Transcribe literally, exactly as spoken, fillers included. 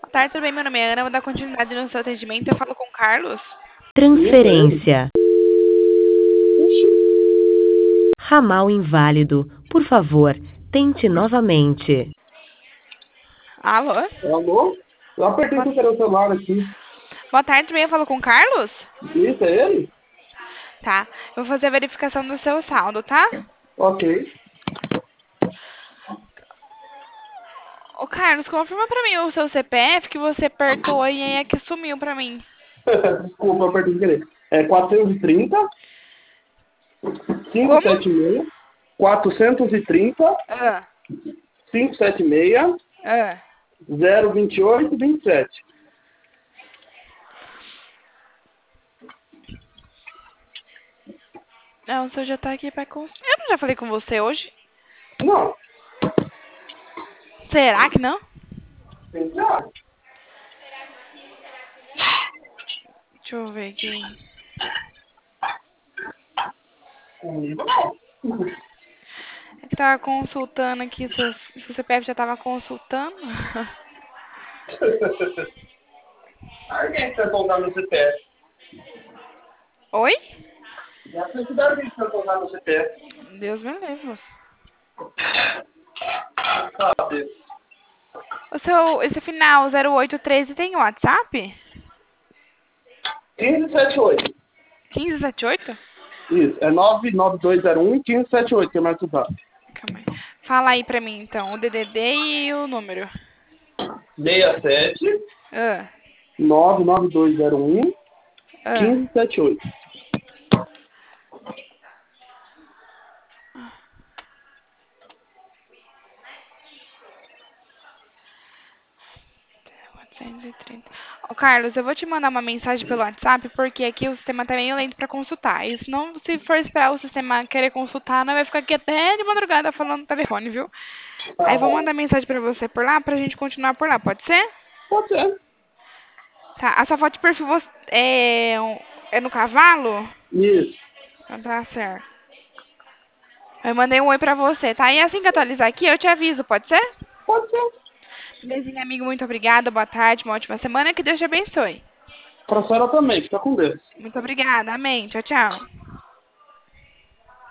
tarde, tudo bem? Meu nome é Ana, vou dar continuidade no seu atendimento. Eu falo com o Carlos. Transferência. Ramal inválido. Por favor, tente novamente. Alô? Alô? Eu apertei sem querer o celular aqui. Boa tarde, tudo bem? Eu falo com o Carlos? Isso, é ele? Tá. Eu vou fazer a verificação do seu saldo, tá? Ok. Ô, Carlos, confirma pra mim o seu C P F que você apertou e aí é que sumiu pra mim. Desculpa, eu apertei sem querer. É quatrocentos e trinta, Como? quinhentos e setenta e seis, quatrocentos e trinta, Ah, quinhentos e setenta e seis, ah. zero vinte e oito, vinte e sete. Não, o senhor já tá aqui pra consultar. Eu não já falei com você hoje? Não. Será que não? Já. Deixa eu ver aqui. Comigo não. É que tava consultando aqui, seu, seu C P F já tava consultando. Alguém tentou usar meu C P F. Oi? Já precisaram alguém tentou usar meu C P F. Deus me livre. Sabe? O seu, esse final zero oito treze tem WhatsApp? quinze setenta e oito. quinze setenta e oito? Isso, é nove nove dois zero um, quinze setenta e oito que é mais usado. Calma aí. Fala aí pra mim, então, o D D D e o número. seis sete, Ah, nove nove dois zero um, ah. quinze setenta e oito. quatrocentos e trinta. Ô, Carlos, eu vou te mandar uma mensagem pelo WhatsApp, porque aqui o sistema tá meio lento pra consultar. E se não, se for esperar o sistema querer consultar, não vai ficar aqui até de madrugada falando no telefone, viu? Tá Aí eu vou bom. mandar mensagem pra você por lá, pra gente continuar por lá, pode ser? Pode ser. Tá, a sua foto de perfil você- é, um- é no cavalo? Isso. Então tá certo. Eu mandei um oi pra você, tá? E assim que atualizar aqui, eu te aviso, pode ser? Pode ser. Belezinha, amigo, muito obrigada, boa tarde, uma ótima semana, que Deus te abençoe. Pra senhora também, fica com Deus. Muito obrigada, amém, tchau, tchau.